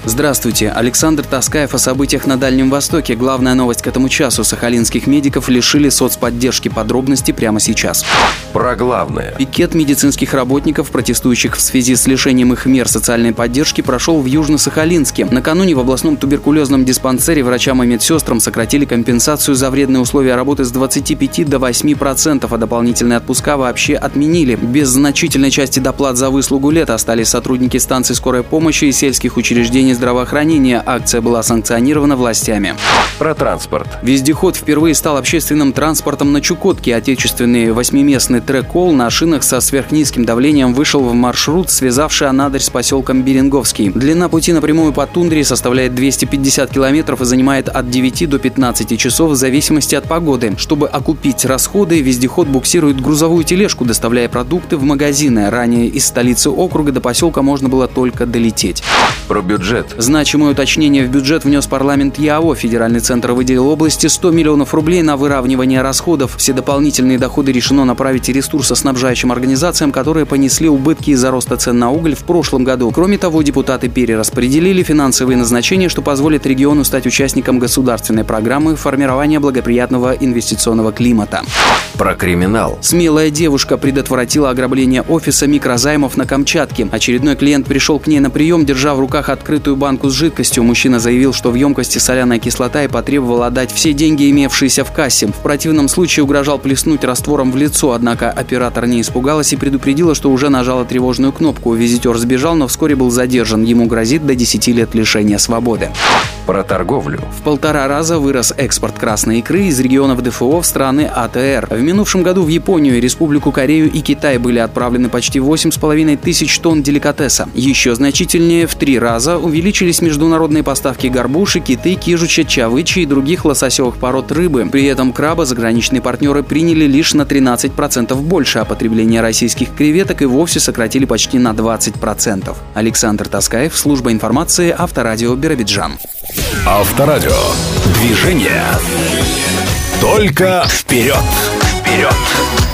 Здравствуйте. Александр Таскаев о событиях на Дальнем Востоке. Главная новость к этому часу. Сахалинских медиков лишили соцподдержки. Подробности прямо сейчас. Про главное. Пикет медицинских работников, протестующих в связи с лишением их мер социальной поддержки, прошел в Южно-Сахалинске. Накануне в областном туберкулезном диспансере врачам и медсестрам сократили компенсацию за вредные условия работы с 25 до 8%, а дополнительные отпуска вообще отменили. Без значительной части доплат за выслугу лет остались сотрудники станций скорой помощи и сельских учреждений здравоохранения. Акция была санкционирована властями. Про транспорт. Вездеход впервые стал общественным транспортом на Чукотке. Отечественный 8-местный трек-кол на шинах со сверхнизким давлением вышел в маршрут, связавший Анадырь с поселком Беринговский. Длина пути напрямую по тундре составляет 250 километров и занимает от 9 до 15 часов в зависимости от погоды. Чтобы окупить расходы, вездеход буксирует грузовую тележку, доставляя продукты в магазины. Ранее из столицы округа до поселка можно было только долететь. Про бюджет. Значимое уточнение в бюджет внес парламент ЯО. Федеральный центр выделил области 100 миллионов рублей на выравнивание расходов. Все дополнительные доходы решено направить ресурсоснабжающим организациям, которые понесли убытки из-за роста цен на уголь в прошлом году. Кроме того, депутаты перераспределили финансовые назначения, что позволит региону стать участником государственной программы формирования благоприятного инвестиционного климата. Про криминал. Смелая девушка предотвратила ограбление офиса микрозаймов на Камчатке. Очередной клиент пришел к ней на прием, держа в руках открытую банку с жидкостью. Мужчина заявил, что в емкости соляная кислота, и потребовал отдать все деньги, имевшиеся в кассе. В противном случае угрожал плеснуть раствором в лицо, однако оператор не испугалась и предупредила, что уже нажала тревожную кнопку. Визитер сбежал, но вскоре был задержан. Ему грозит до 10 лет лишения свободы. Про торговлю. В 1,5 раза вырос экспорт красной икры из регионов ДФО в страны АТР. В минувшем году в Японию, Республику Корею и Китай были отправлены почти 8,5 тысяч тонн деликатеса. Еще значительнее в 3 раза увеличились международные поставки горбуши, киты, кижуча, чавычи и других лососевых пород рыбы. При этом краба заграничные партнеры приняли лишь на 13% больше, а потребление российских креветок и вовсе сократили почти на 20%. Александр Таскаев, служба информации, Авторадио Биробиджан. Авторадио. Движение. Только вперед. Вперед.